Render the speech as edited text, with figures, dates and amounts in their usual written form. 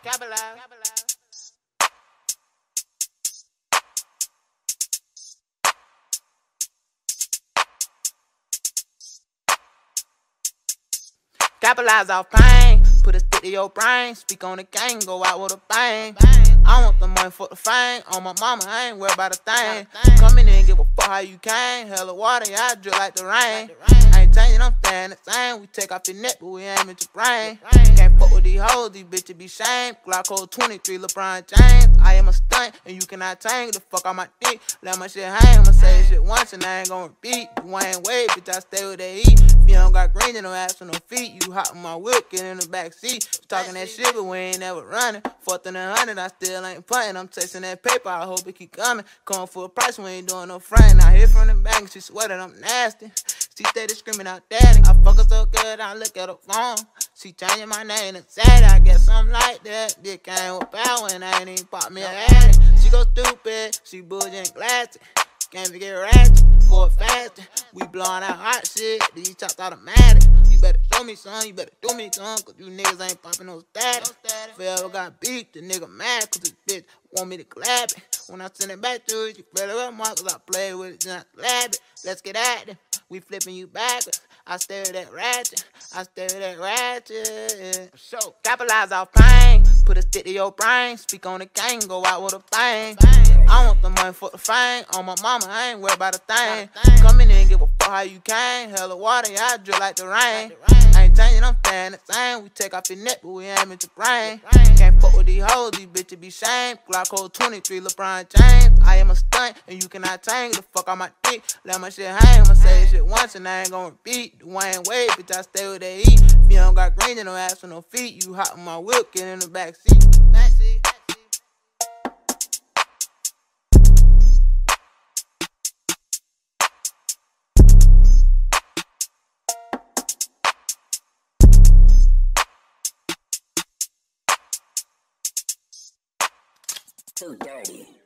Capitalize off pain, put a stick to your brain. Speak on the gang, go out with a bang. I want the money for the fame. On my mama, I ain't worried about a thing. Come in and give a fuck how you came. Hella water, yeah, I drip like the rain. I ain't changing, I'm staying the same. We take off your neck, but we aim at your brain. Can't fuck with these hoes, these bitches be shamed. Glock 23, LeBron James. I am a stunt, and you cannot change. The fuck on my dick, let my shit hang. I'ma say shit once, and I ain't gon' repeat. You ain't wait, bitch, I stay with they eat. If you don't got green, you no ass or no feet. You hop in my whip, get in the back seat. Talking that shit, but we ain't never running. 4th and 100, I still ain't punting. I'm chasing that paper, I hope it keep coming. Coming for a price, we ain't doing no frontin'. I hit from the back, she swear that I'm nasty. She steady screaming out daddy. I fuck her so good, I look at her phone. She changing my name to Sadie. I guess something like that. Dick came with power and I ain't even pop me a addict. She go stupid, she bullshit and glassy. Can't forget ratchet, for it faster. We blowing out hot shit, these chops automatic. You better show me some, you better do me some, cause you niggas ain't popping no status. Forever got beat, the nigga mad, cause this bitch want me to clap it. When I send it back to it, you better up more, cause I play with it, then I slap it. Let's get at it, we flipping you backwards. I stare at that ratchet, I stare at that ratchet. So, capitalize off pain, put a stick to your brain. Speak on the gang, go out with a bang. I want the money for the fame. On my mama, I ain't worried about a thing. Come in and give a fuck how you came. Hella water, yeah, I drip like the rain. I ain't changing, I'm staying the same. We take off your neck, but we aim at your brain. Can't fuck with these hoes, these bitches be shamed. Glock 23, LeBron James. I am a stunt, and you cannot change. The fuck on my dick, let my shit hang. I'ma say shit once, and I ain't gon' repeat. You ain't wait, bitch, I stay with they eat. If you don't got green, you no ass or no feet. You hop in my whip, get in the back seat. Too dirty.